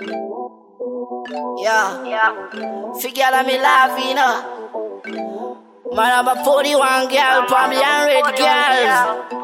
Yeah. Figure me love, you know. Man, I'm a 41 girl, from the 100 girls.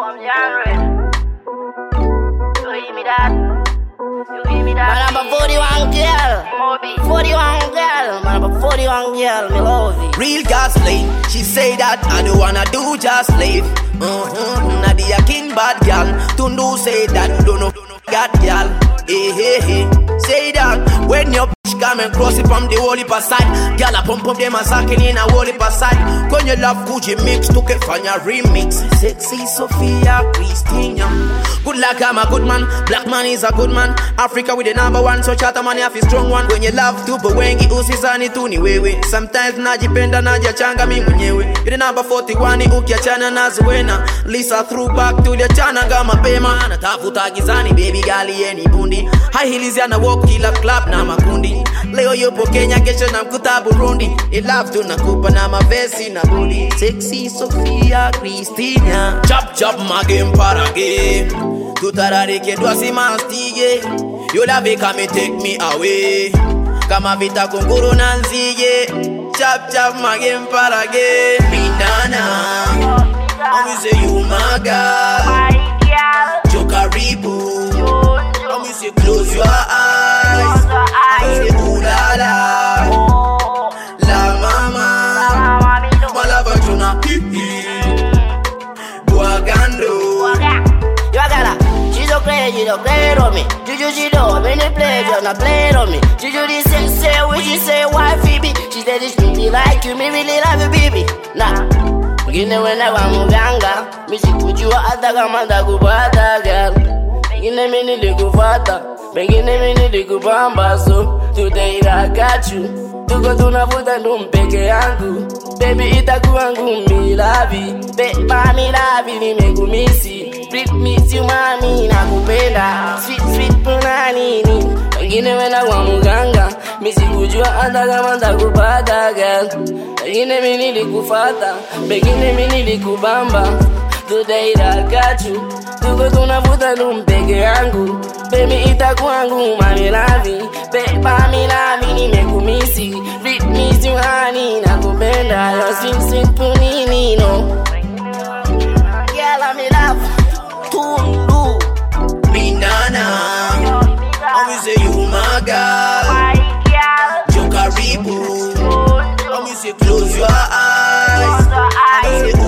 You hear me that? Man, I'm a 41 girl. 41 girl. Man, I'm a 41 girl. Me love it. Real gas slave. She say that I don't wanna do just slave. Nadia king bad girl. Tundu say that don't know God girl. Hey. Say that when your bitch come and cross it from the holy side. Girl I pump up them a sacking in a holy side. When you love Gucci mix, took it from your remix. Sexy Sophia Christina. Good luck, I'm a good man. Black man is a good man. Africa with the number one, so chata money have a strong one. When you love to but wengi usizani tuni wewe. Sometimes najipenda najachanga mimi mwenyewe. You the number 41 ukiachana na Zuena. Lisa threw back to the chana kama pema. Natafuta gizani baby girl yeni bundi. High heels yana walk kila club na makundi. Leo yupo Kenya kesho namkuta Burundi. Ni love tu nakupa na mavesi na booty. Sexy Sophia Christina. Chop my game para game. Tutararike dwasi mastige. You love it come take me away. Kama vita kunguru na nzige. Chop my game para game. Minana I'ma say you my girl. Jokaribu I'ma say close your eyes. I'ma say ooh la la. La mama Malava juna Buagando. She so crazy, don't play on me. Juju, she don't when they play, you're not playing on me. Juju, this say, when she say, why Phoebe? She said, this me like you, me really love you, baby. Nah, gine when I want muganga. Me si kujua ata kama ndakupata, girl. Gine me nili kufata, mengine me nili kupamba. So, today I got you. Tuko tunavuta ndo mpeke yangu. Baby itakuwa ngumi lavi. Mami lavi nimekumisi. Sweet miss you mami nakupenda. Sweet puna nini. Wengine wena kwa muganga. Misi kujua hata kama ndakupata girl. Wengine mimi nilikufata. Wengine mimi nilikubamba. Today I got you. Tuko tunavuta ndo mpeke yangu. Baby itakuwa ngumi mami lavi. Mami lavi nimekumisi. Sweet miss you honey nakupenda. Yo sweet punini no. Girl I'm in love. Tundu Minana I'ma say you my girl. Jokaribu I'ma say close your eyes. I'ma say